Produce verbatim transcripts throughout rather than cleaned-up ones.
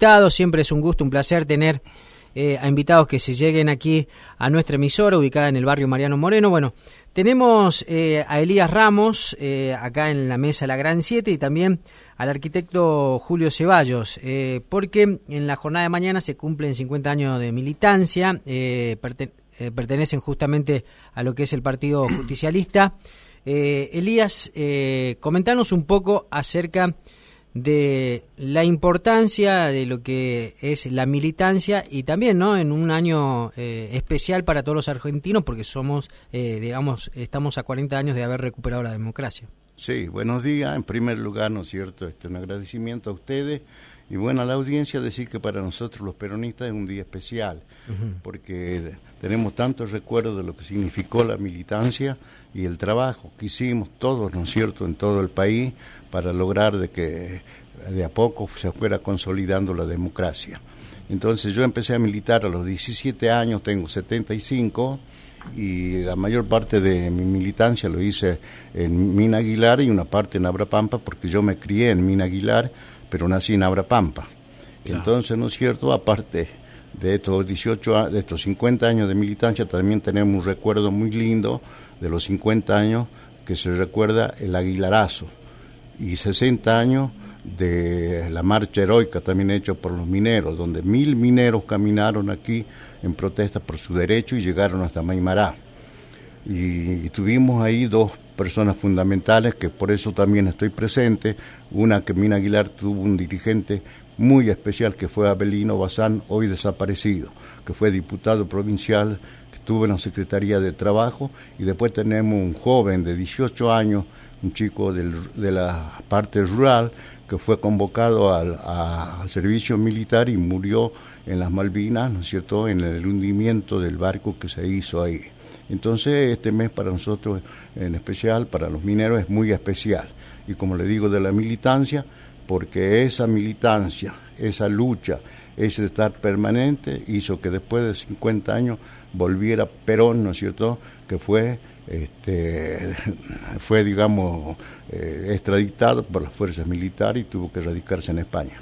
invitados. Siempre es un gusto, un placer tener eh, a invitados que se lleguen aquí a nuestra emisora, ubicada en el barrio Mariano Moreno. Bueno, tenemos eh, a Elías Ramos, eh, acá en la mesa La Gran siete, y también al arquitecto Julio Ceballos, eh, porque en la jornada de mañana se cumplen cincuenta años de militancia, eh, perten- eh, pertenecen justamente a lo que es el Partido Justicialista. Eh, Elías, eh, comentanos un poco acerca de la importancia de lo que es la militancia y también, ¿no?, en un año eh, especial para todos los argentinos, porque somos, eh, digamos, estamos a cuarenta años de haber recuperado la democracia. Sí, buenos días. En primer lugar, ¿no es cierto?, este, un agradecimiento a ustedes y bueno, a la audiencia, decir que para nosotros los peronistas es un día especial, uh-huh. porque tenemos tantos recuerdos de lo que significó la militancia y el trabajo que hicimos todos, ¿no es cierto?, en todo el país para lograr de que de a poco se fuera consolidando la democracia. Entonces yo empecé a militar a los diecisiete años, tengo setenta y cinco, y la mayor parte de mi militancia lo hice en Mina Aguilar y una parte en Abrapampa, porque yo me crié en Mina Aguilar, pero nací en Abrapampa. Claro. Entonces, ¿no es cierto?, aparte de estos dieciocho, de estos cincuenta años de militancia, también tenemos un recuerdo muy lindo de los cincuenta años que se recuerda el Aguilarazo, y sesenta años de la marcha heroica también hecha por los mineros, donde mil mineros caminaron aquí en protesta por su derecho y llegaron hasta Maimará. Y, y tuvimos ahí dos personas fundamentales que por eso también estoy presente. Una, que Mina Aguilar tuvo un dirigente muy especial que fue Abelino Bazán, hoy desaparecido, que fue diputado provincial, que estuvo en la Secretaría de Trabajo, y después tenemos un joven de dieciocho años, un chico del, de la parte rural, que fue convocado al, a, al servicio militar y murió en las Malvinas, ¿no es cierto?, en el hundimiento del barco que se hizo ahí. Entonces este mes para nosotros, en especial para los mineros, es muy especial. Y como le digo, de la militancia, porque esa militancia, esa lucha, ese estar permanente, hizo que después de cincuenta años volviera Perón, ¿no es cierto?, que fue, este, fue digamos, eh, extraditado por las fuerzas militares y tuvo que radicarse en España.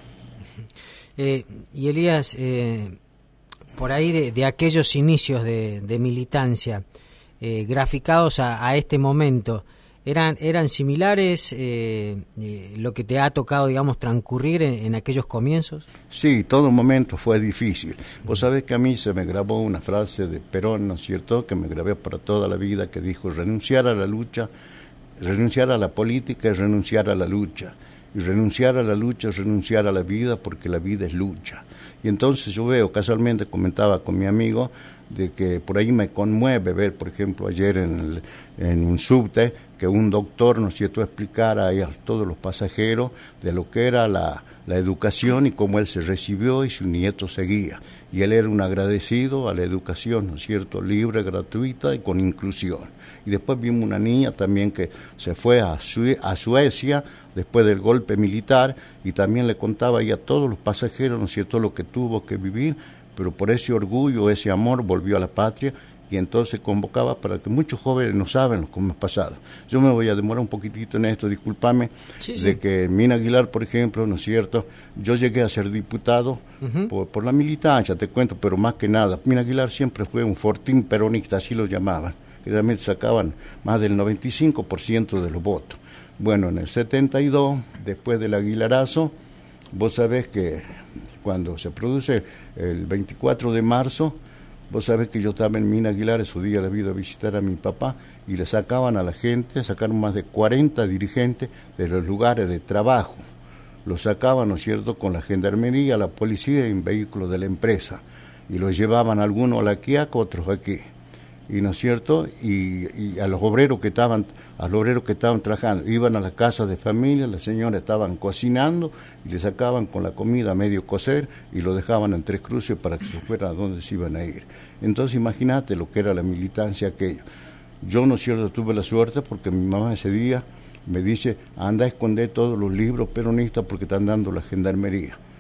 Eh, y Elías, eh, por ahí de, de aquellos inicios de, de militancia, eh, graficados a, a este momento, ¿eran eran similares eh, eh, lo que te ha tocado, digamos, transcurrir en, en aquellos comienzos? Sí, todo momento fue difícil. Vos sabés que a mí se me grabó una frase de Perón, ¿no es cierto?, que me grabé para toda la vida, que dijo: renunciar a la lucha, renunciar a la política es renunciar a la lucha. Y renunciar a la lucha es renunciar a la vida, porque la vida es lucha. Y entonces yo veo, casualmente comentaba con mi amigo, de que por ahí me conmueve ver, por ejemplo, ayer en, el, en un subte, que un doctor, ¿no es cierto?, explicara a todos los pasajeros de lo que era la, la educación y cómo él se recibió y su nieto seguía. Y él era un agradecido a la educación, ¿no es cierto?, libre, gratuita y con inclusión. Y después vimos una niña también que se fue a, Sue- a Suecia después del golpe militar, y también le contaba ahí a todos los pasajeros, ¿no es cierto?, lo que tuvo que vivir, pero por ese orgullo, ese amor, volvió a la patria. Y entonces convocaba para que muchos jóvenes no saben cómo es pasado. Yo me voy a demorar un poquitito en esto, discúlpame, sí, sí. de que Mina Aguilar, por ejemplo, ¿no es cierto?, yo llegué a ser diputado uh-huh. por, por la militancia, te cuento, pero más que nada, Mina Aguilar siempre fue un fortín peronista, así lo llamaban, que realmente sacaban más del noventa y cinco por ciento de los votos. Bueno, en el setenta y dos, después del Aguilarazo, vos sabés que cuando se produce el veinticuatro de marzo, vos sabés que yo estaba en Mina Aguilar, ese día le había ido a visitar a mi papá, y le sacaban a la gente, sacaron más de cuarenta dirigentes de los lugares de trabajo. Los sacaban, ¿no es cierto?, con la gendarmería, la policía en vehículos de la empresa. Y los llevaban algunos a la Quiaca, otros aquí. Y, ¿no es cierto?, y, y a los obreros que estaban, a los obreros que estaban trabajando, iban a las casas de familia, las señoras estaban cocinando y le sacaban con la comida a medio cocer y lo dejaban en Tres Cruces para que se fuera a donde se iban a ir. Entonces imagínate lo que era la militancia aquello. Yo, ¿no es cierto?, tuve la suerte porque mi mamá ese día me dice: anda a esconder todos los libros peronistas porque están dando la gendarmería.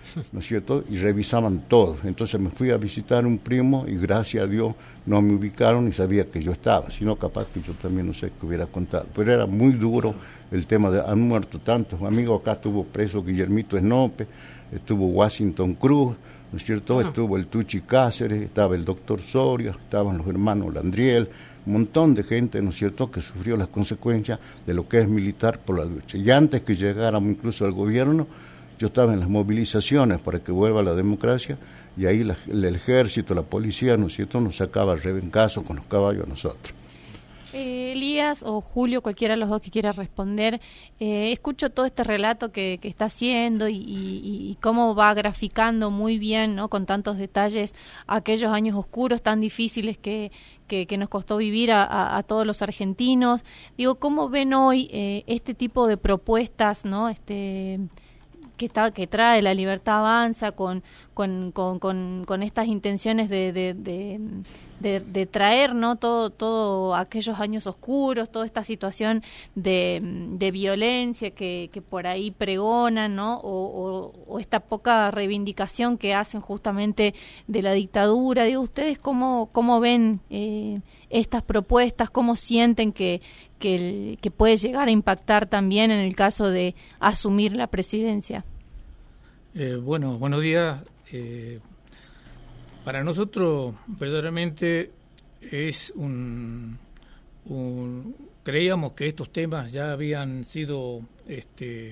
¿no es cierto? Y revisaban todo. Entonces me fui a visitar un primo y gracias a Dios no me ubicaron y sabía que yo estaba, sino capaz que yo también no sé qué hubiera contado. Pero era muy duro el tema de, han muerto tantos amigos, acá estuvo preso Guillermito Esnope, estuvo Washington Cruz, ¿no es cierto? Ah. Estuvo el Tuchi Cáceres, estaba el doctor Soria, estaban los hermanos Landriel, un montón de gente, ¿no es cierto?, que sufrió las consecuencias de lo que es militar por la lucha. Y antes que llegáramos incluso al gobierno, yo estaba en las movilizaciones para que vuelva la democracia, y ahí la, el ejército, la policía, ¿no es cierto?, nos sacaba rebencazo con los caballos a nosotros. Eh, Elías o Julio, cualquiera de los dos que quiera responder, eh, escucho todo este relato que, que está haciendo y, y, y cómo va graficando muy bien, ¿no?, con tantos detalles, aquellos años oscuros tan difíciles que, que, que nos costó vivir a, a, a todos los argentinos. Digo, ¿cómo ven hoy eh, este tipo de propuestas, ¿no?, este que está que trae La Libertad Avanza con con, con, con, con estas intenciones de, de, de, de, de traer, ¿no?, todo todo aquellos años oscuros, toda esta situación de, de violencia que, que por ahí pregonan, ¿no?, o, o, o esta poca reivindicación que hacen justamente de la dictadura? Digo, ¿ustedes cómo, cómo ven eh, estas propuestas? ¿Cómo sienten que, que, el, que puede llegar a impactar también en el caso de asumir la presidencia? Eh, bueno, buenos días. Eh, para nosotros, verdaderamente, es un, un... Creíamos que estos temas ya habían sido este,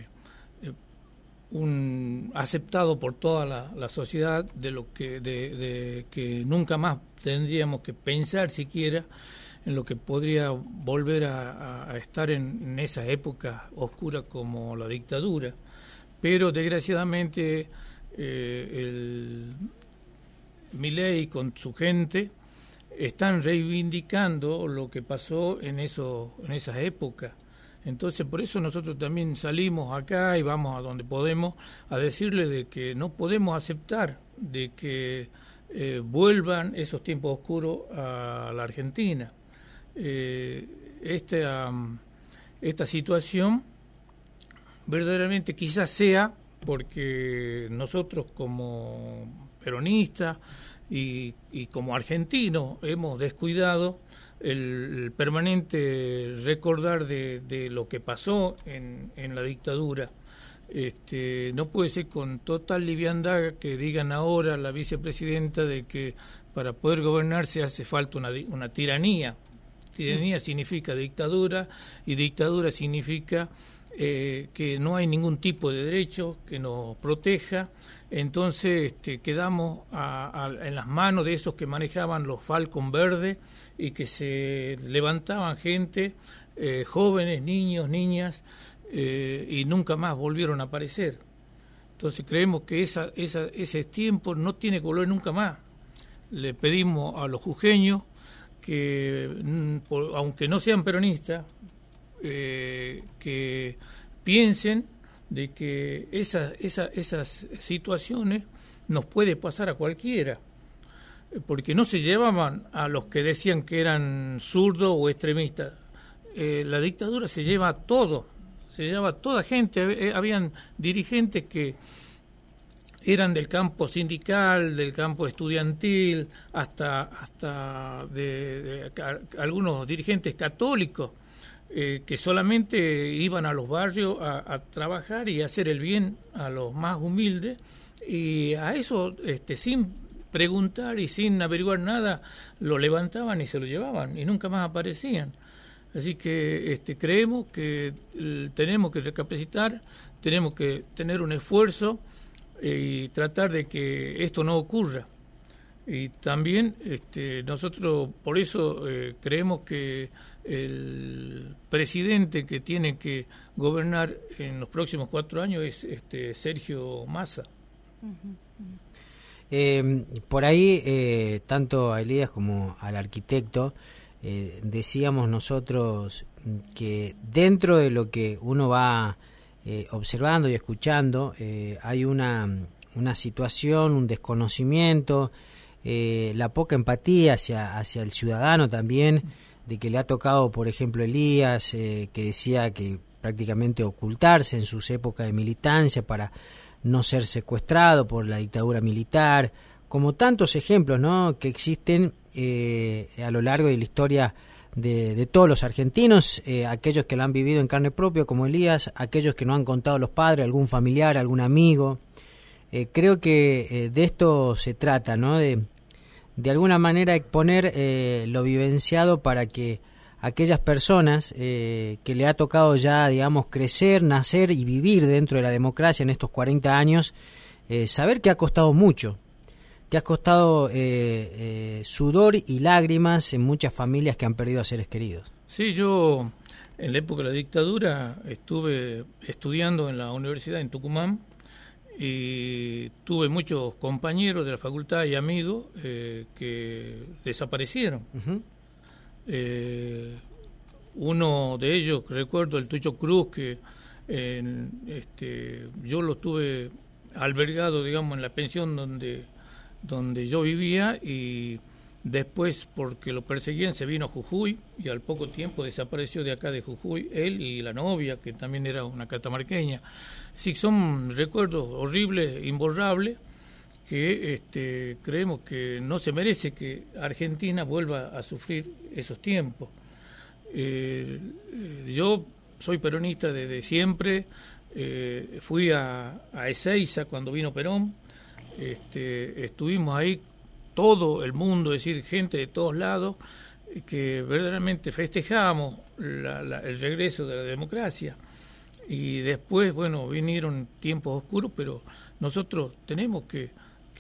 un aceptado por toda la, la sociedad, de lo que de, de que nunca más tendríamos que pensar siquiera en lo que podría volver a, a, a estar en, en esa época oscura como la dictadura. Pero desgraciadamente eh, el Milei con su gente están reivindicando lo que pasó en eso, en esas épocas. Entonces, por eso nosotros también salimos acá y vamos a donde podemos a decirle de que no podemos aceptar de que eh, vuelvan esos tiempos oscuros a la Argentina. Eh, esta, um, esta situación verdaderamente quizás sea porque nosotros como peronistas y, y como argentinos hemos descuidado el, el permanente recordar de, de lo que pasó en, en la dictadura. Este, no puede ser con total liviandad que digan ahora la vicepresidenta de que para poder gobernar se hace falta una, una tiranía. Tiranía significa dictadura y dictadura significa Eh, que no hay ningún tipo de derecho que nos proteja. Entonces este, quedamos a, a, en las manos de esos que manejaban los Falcon verdes y que se levantaban gente, eh, jóvenes, niños, niñas, eh, y nunca más volvieron a aparecer. Entonces creemos que esa, esa, ese tiempo no tiene que volver nunca más. Le pedimos a los jujeños que, por, aunque no sean peronistas, Eh, que piensen de que esa, esa, esas situaciones nos puede pasar a cualquiera, porque no se llevaban a los que decían que eran zurdos o extremistas. Eh, la dictadura se lleva a todo, se lleva a toda gente. Habían dirigentes que eran del campo sindical, del campo estudiantil, hasta, hasta de, de, de algunos dirigentes católicos, Eh, que solamente iban a los barrios a, a trabajar y a hacer el bien a los más humildes, y a eso este, sin preguntar y sin averiguar nada lo levantaban y se lo llevaban y nunca más aparecían. Así que este, creemos que eh, tenemos que recapacitar, tenemos que tener un esfuerzo eh, y tratar de que esto no ocurra. Y también este, nosotros por eso eh, creemos que el presidente que tiene que gobernar en los próximos cuatro años es este Sergio Massa. Eh, por ahí, eh, tanto a Elías como al arquitecto, eh, decíamos nosotros que dentro de lo que uno va eh, observando y escuchando, eh, hay una, una situación, un desconocimiento, Eh, la poca empatía hacia, hacia el ciudadano también, de que le ha tocado, por ejemplo, Elías, eh, que decía que prácticamente ocultarse en sus épocas de militancia para no ser secuestrado por la dictadura militar, como tantos ejemplos, ¿no?, que existen eh, a lo largo de la historia de, de todos los argentinos, eh, aquellos que lo han vivido en carne propia como Elías, aquellos que no han contado los padres, algún familiar, algún amigo. Eh, creo que eh, de esto se trata, ¿no?, de, de alguna manera exponer eh, lo vivenciado para que aquellas personas eh, que le ha tocado ya, digamos, crecer, nacer y vivir dentro de la democracia en estos cuarenta años, eh, saber que ha costado mucho, que ha costado eh, eh, sudor y lágrimas en muchas familias que han perdido a seres queridos. Sí, yo en la época de la dictadura estuve estudiando en la universidad en Tucumán y tuve muchos compañeros de la facultad y amigos eh, que desaparecieron. Uh-huh. Eh, uno de ellos, recuerdo, el Tucho Cruz, que eh, este, yo lo tuve albergado, digamos, en la pensión donde, donde yo vivía, y después, porque lo perseguían, se vino a Jujuy y al poco tiempo desapareció de acá de Jujuy, él y la novia, que también era una catamarqueña. Sí, son recuerdos horribles, imborrables, que este, creemos que no se merece que Argentina vuelva a sufrir esos tiempos. Eh, eh, yo soy peronista desde siempre, eh, fui a, a Ezeiza cuando vino Perón, este, estuvimos ahí todo el mundo, es decir, gente de todos lados, que verdaderamente festejamos la, la, el regreso de la democracia. Y después, bueno, vinieron tiempos oscuros, pero nosotros tenemos que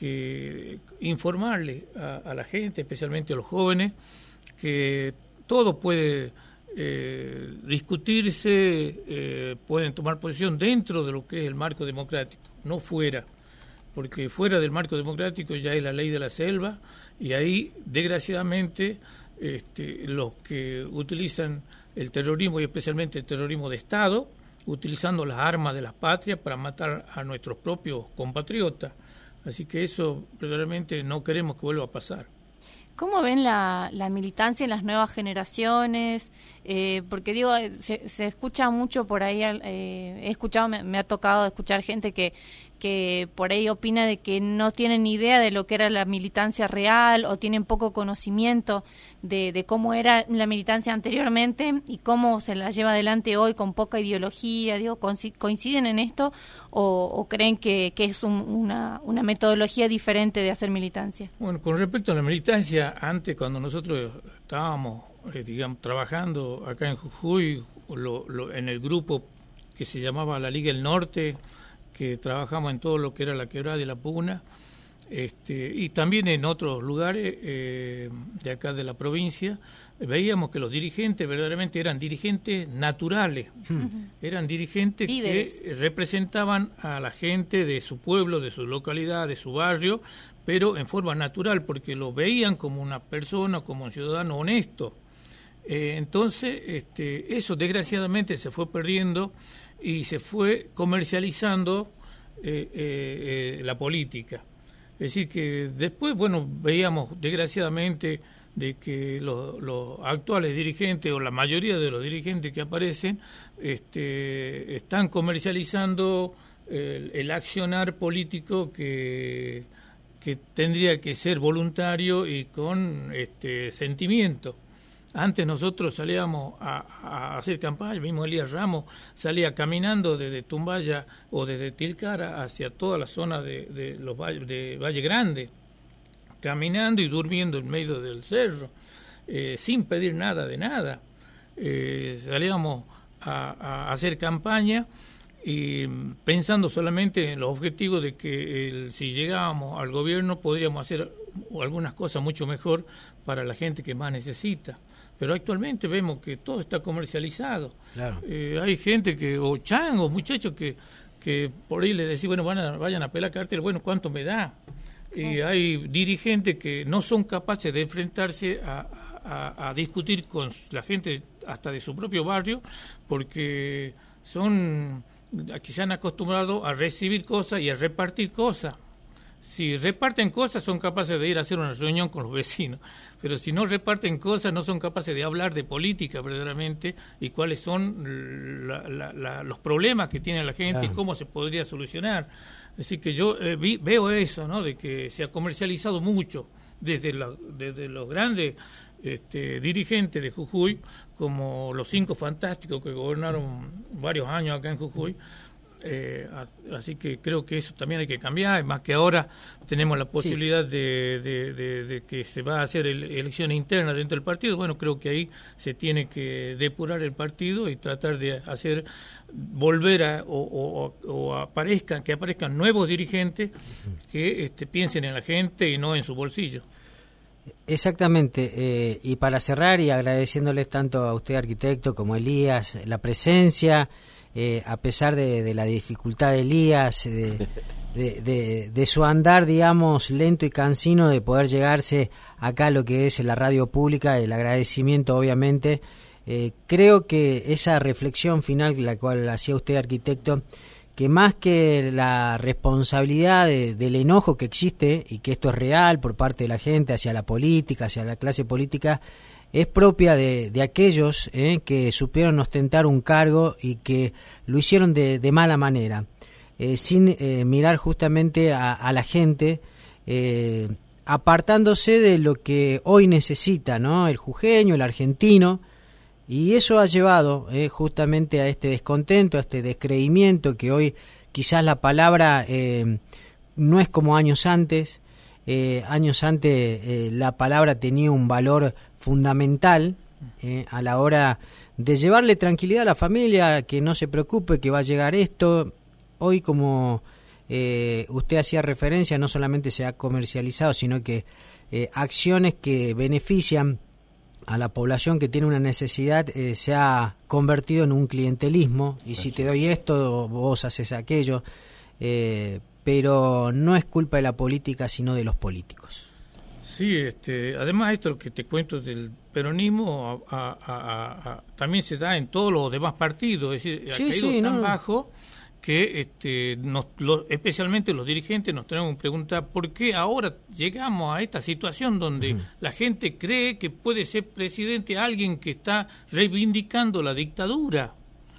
que informarle a, a la gente, especialmente a los jóvenes, que todo puede eh, discutirse, eh, pueden tomar posición dentro de lo que es el marco democrático, no fuera, porque fuera del marco democrático ya es la ley de la selva, y ahí, desgraciadamente, este, los que utilizan el terrorismo, y especialmente el terrorismo de Estado, utilizando las armas de las patrias para matar a nuestros propios compatriotas. Así que eso verdaderamente no queremos que vuelva a pasar. ¿Cómo ven la, la militancia en las nuevas generaciones? Eh, porque digo, se, se escucha mucho por ahí, eh, he escuchado, me, me ha tocado escuchar gente que, que por ahí opina de que no tienen ni idea de lo que era la militancia real, o tienen poco conocimiento de, de cómo era la militancia anteriormente y cómo se la lleva adelante hoy con poca ideología. Digo, ¿coinciden en esto o, o creen que, que es un, una, una metodología diferente de hacer militancia? Bueno, con respecto a la militancia, antes cuando nosotros estábamos eh, digamos, trabajando acá en Jujuy, lo, lo, en el grupo que se llamaba la Liga del Norte, que trabajamos en todo lo que era la Quebrada y la Puna, este, y también en otros lugares eh, de acá de la provincia, veíamos que los dirigentes verdaderamente eran dirigentes naturales, uh-huh. eran dirigentes Líderes. que representaban a la gente de su pueblo, de su localidad, de su barrio, pero en forma natural, porque lo veían como una persona, como un ciudadano honesto. Eh, entonces, este, eso desgraciadamente se fue perdiendo y se fue comercializando eh, eh, eh, la política. Es decir, que después, bueno, veíamos desgraciadamente de que los, los actuales dirigentes, o la mayoría de los dirigentes que aparecen, este, están comercializando el, el accionar político que, que tendría que ser voluntario y con este sentimiento. Antes nosotros salíamos a, a hacer campaña, el mismo Elías Ramos salía caminando desde Tumbaya o desde Tilcara hacia toda la zona de, de los valle, de Valle Grande, caminando y durmiendo en medio del cerro, eh, sin pedir nada de nada. Eh, salíamos a, a hacer campaña y pensando solamente en los objetivos de que el, si llegábamos al gobierno podríamos hacer algunas cosas mucho mejor para la gente que más necesita. Pero actualmente vemos que todo está comercializado. Claro. Eh, hay gente que, o changos, muchachos que, que por ahí les decís, bueno, van a, vayan a pelar cartel, bueno, ¿cuánto me da? Y hay dirigentes que no son capaces de enfrentarse a, a, a discutir con la gente hasta de su propio barrio, porque son, que se han acostumbrado a recibir cosas y a repartir cosas. si reparten cosas son capaces de ir a hacer una reunión con los vecinos, pero si no reparten cosas no son capaces de hablar de política verdaderamente y cuáles son la, la, la, los problemas que tiene la gente, claro, y cómo se podría solucionar. Así que yo eh, vi, veo eso, ¿no? De que se ha comercializado mucho desde, la, desde los grandes este, dirigentes de Jujuy, como los cinco fantásticos que gobernaron varios años acá en Jujuy. Eh, así que creo que eso también hay que cambiar, más que ahora tenemos la posibilidad sí. de, de, de, de que se va a hacer el, elecciones internas dentro del partido. Bueno, creo que ahí se tiene que depurar el partido y tratar de hacer volver a o, o, o aparezcan que aparezcan nuevos dirigentes que este, piensen en la gente y no en su bolsillo. Exactamente, eh, y para cerrar y agradeciéndoles tanto a usted, arquitecto, como a Elías, la presencia. Eh, a pesar de, de la dificultad de Elías, de, de, de, de su andar, digamos, lento y cansino, de poder llegarse acá a lo que es la radio pública, el agradecimiento, obviamente. Eh, creo que esa reflexión final, la cual hacía usted, arquitecto, que más que la responsabilidad de, del enojo que existe, y que esto es real por parte de la gente hacia la política, hacia la clase política, es propia de, de aquellos eh, que supieron ostentar un cargo y que lo hicieron de, de mala manera, eh, sin eh, mirar justamente a, a la gente, eh, apartándose de lo que hoy necesita, ¿no? El jujeño, el argentino, y eso ha llevado eh, justamente a este descontento, a este descreimiento, que hoy quizás la palabra eh, no es como años antes. Eh, años antes eh, la palabra tenía un valor fundamental eh, a la hora de llevarle tranquilidad a la familia, que no se preocupe, que va a llegar esto. Hoy, como eh, usted hacía referencia, no solamente se ha comercializado, sino que eh, acciones que benefician a la población que tiene una necesidad eh, se ha convertido en un clientelismo, y si te doy esto, vos haces aquello. Eh, pero no es culpa de la política, sino de los políticos. Sí, este, además esto que te cuento del peronismo a, a, a, a, también se da en todos los demás partidos, es decir, sí, ha caído sí, tan no. bajo que este, nos, lo, especialmente los dirigentes nos tenemos que preguntar por qué ahora llegamos a esta situación donde uh-huh. la gente cree que puede ser presidente alguien que está reivindicando la dictadura.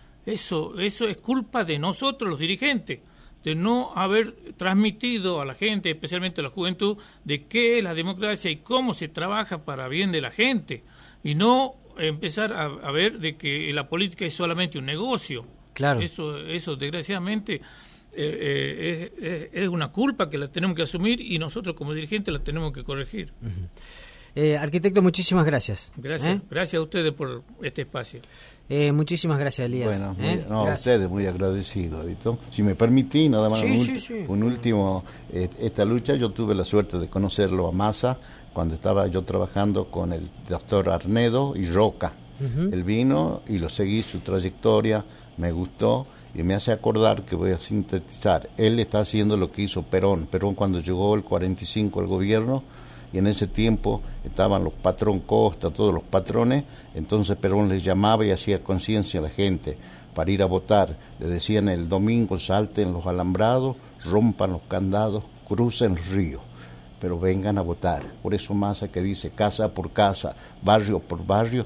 Eso, eso es culpa de nosotros los dirigentes, de no haber transmitido a la gente, especialmente a la juventud, de qué es la democracia y cómo se trabaja para bien de la gente, y no empezar a, a ver de que la política es solamente un negocio. Claro. Eso, eso desgraciadamente, eh, eh, es, es una culpa que la tenemos que asumir y nosotros como dirigentes la tenemos que corregir. Uh-huh. Eh, arquitecto, muchísimas gracias. Gracias, ¿Eh? gracias a ustedes por este espacio. Eh, muchísimas gracias, Elías. Bueno, ¿eh? muy, no, gracias. a ustedes muy agradecido. ¿Vito? Si me permití, nada más sí, un, sí, sí. un último, eh, esta lucha, yo tuve la suerte de conocerlo a Massa cuando estaba yo trabajando con el doctor Arnedo y Roca. Uh-huh. Él vino y lo seguí, su trayectoria, me gustó y me hace acordar que voy a sintetizar. Él está haciendo lo que hizo Perón. Perón cuando llegó el cuarenta y cinco al gobierno, y en ese tiempo estaban los patrón Costa, todos los patrones, entonces Perón les llamaba y hacía conciencia a la gente para ir a votar. Le decían el domingo: salten los alambrados, rompan los candados, crucen los ríos, pero vengan a votar. Por eso Massa que dice casa por casa, barrio por barrio,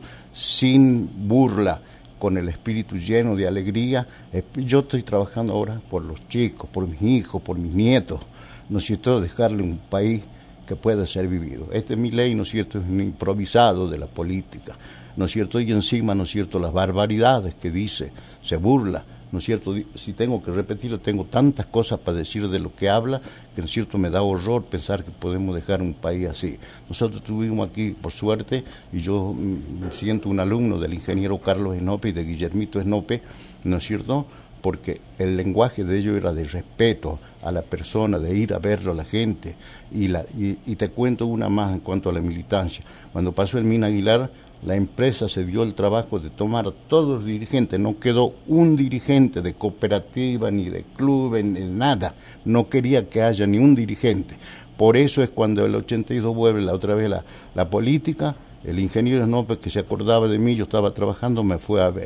sin burla, con el espíritu lleno de alegría. Yo estoy trabajando ahora por los chicos, por mis hijos, por mis nietos, ¿no es cierto?, dejarle un país que pueda ser vivido. Este mi ley, ¿no es cierto?, es un improvisado de la política, ¿no es cierto?, y encima, ¿no es cierto?, las barbaridades que dice, se burla, ¿no es cierto?, si tengo que repetirlo, tengo tantas cosas para decir de lo que habla, que, ¿no es cierto?, me da horror pensar que podemos dejar un país así. Nosotros tuvimos aquí, por suerte, y yo me siento un alumno del ingeniero Carlos Snope y de Guillermito Snope, ¿no es cierto?, porque el lenguaje de ellos era de respeto a la persona, de ir a verlo a la gente. Y, la, y, y te cuento una más en cuanto a la militancia. Cuando pasó el Mina Aguilar, la empresa se dio el trabajo de tomar a todos los dirigentes, no quedó un dirigente de cooperativa, ni de club, ni de nada, no quería que haya ni un dirigente. Por eso es cuando el ochenta y dos vuelve la otra vez la, la política, el ingeniero Snope, que se acordaba de mí, yo estaba trabajando, me fue a ver.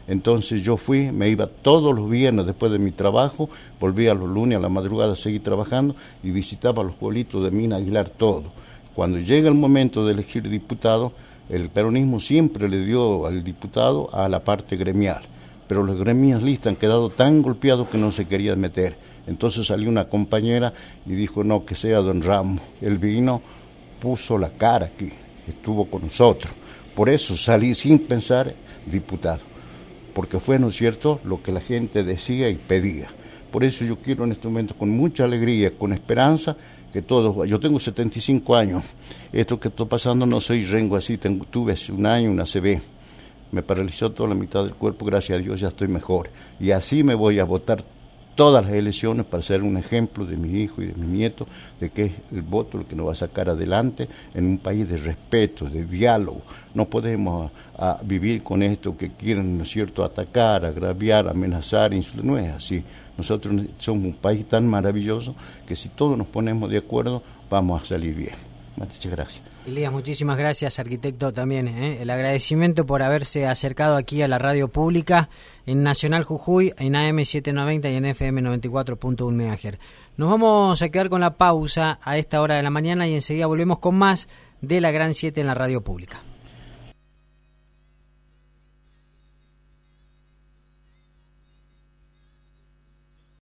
Entonces yo fui, me iba todos los viernes después de mi trabajo, volvía los lunes a la madrugada a seguir trabajando y visitaba los pueblitos de Mina Aguilar, todo. Cuando llega el momento de elegir diputado, el peronismo siempre le dio al diputado a la parte gremial, pero los gremialistas han quedado tan golpeados que no se querían meter. Entonces salió una compañera y dijo, no, que sea don Ramos. Él vino, puso la cara aquí, estuvo con nosotros. Por eso salí sin pensar diputado, porque fue, ¿no es cierto?, lo que la gente decía y pedía. Por eso yo quiero en este momento, con mucha alegría, con esperanza, que todos, yo tengo setenta y cinco años, esto que estoy pasando no soy rengo así, tengo, tuve hace un año una A C V, me paralizó toda la mitad del cuerpo, gracias a Dios ya estoy mejor, y así me voy a votar todas las elecciones para ser un ejemplo de mi hijo y de mi nieto, de que es el voto el que nos va a sacar adelante en un país de respeto, de diálogo. No podemos a, a vivir con esto que quieren, ¿no es cierto?, atacar, agraviar, amenazar, insultar. No es así. Nosotros somos un país tan maravilloso que si todos nos ponemos de acuerdo vamos a salir bien. Muchas gracias. Elías, muchísimas gracias, arquitecto, también. ¿eh? El agradecimiento por haberse acercado aquí a la radio pública en Nacional Jujuy, en A M setecientos noventa y en F M noventa y cuatro punto uno megahertz. Nos vamos a quedar con la pausa a esta hora de la mañana y enseguida volvemos con más de la Gran siete en la radio pública.